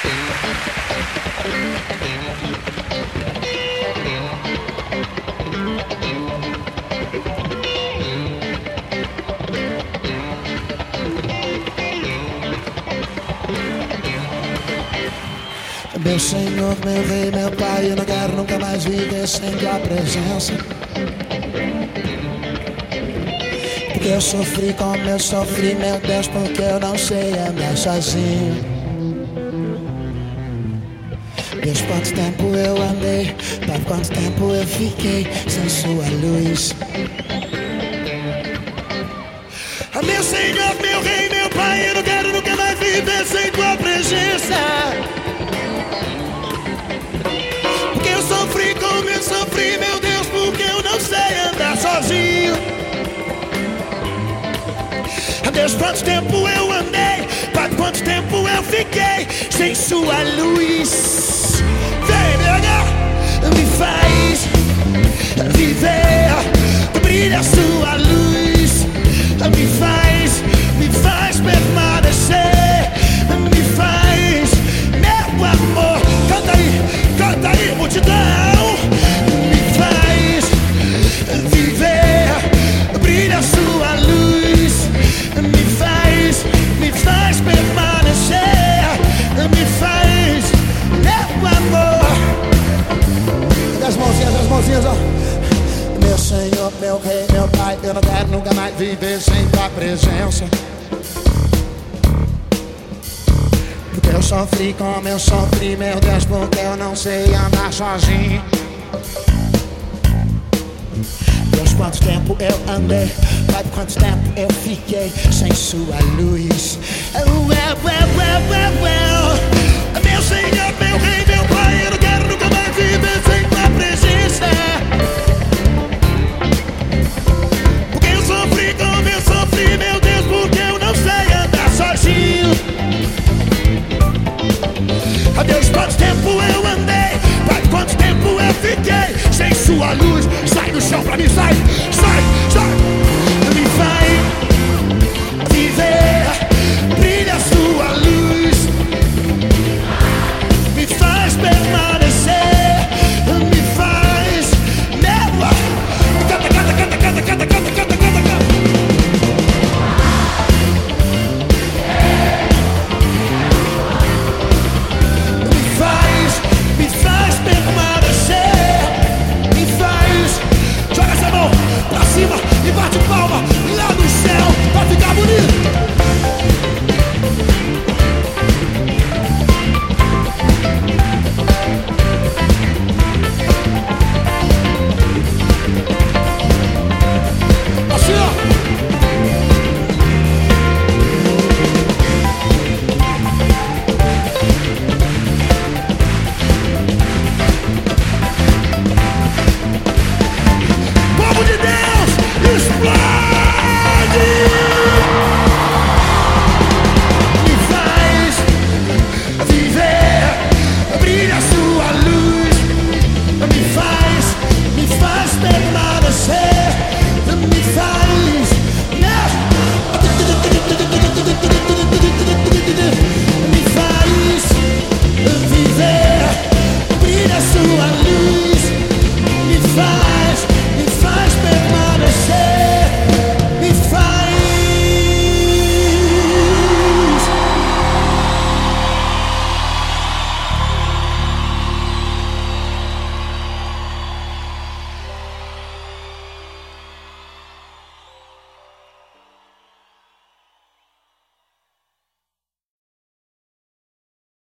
Meu Senhor, meu Rei, meu Pai, eu não quero nunca mais viver sem tua presença. Porque eu sofri como eu sofri, meu Deus, porque eu não sei andar sozinho. Deus, quanto tempo eu andei, Pai, quanto tempo eu fiquei sem sua luz. Meu Senhor, meu Rei, meu Pai, eu não quero nunca mais viver sem tua presença. Porque eu sofri como eu sofri, meu Deus, porque eu não sei andar sozinho. Deus, quanto tempo eu andei, Pai, quanto tempo eu fiquei sem sua luz. Vem, nega, me faz viver, brilha sua luz. Me faz permanecer, me faz, meu amor. Canta aí, multidão. Me faz viver, brilha sua luz. Me faz permanecer, me faz, meu amor. Das mãozinhas, ó. Meu Senhor, meu Rei, meu Pai, eu não quero nunca mais viver sem tua presença. Porque eu sofri como eu sofri, meu Deus, porque eu não sei andar sozinho. Deus, quanto tempo eu andei, Pai, quanto tempo eu fiquei sem sua luz. Meu Senhor, meu Rei, meu Pai, eu não quero nunca mais viver sem tua presença. Porque eu sofri como eu sofri, meu Deus, porque eu não sei andar sozinho. Deus, quanto tempo eu andei, Pai, quanto tempo eu fiquei sem sua luz. Sai do chão pra mim, sai.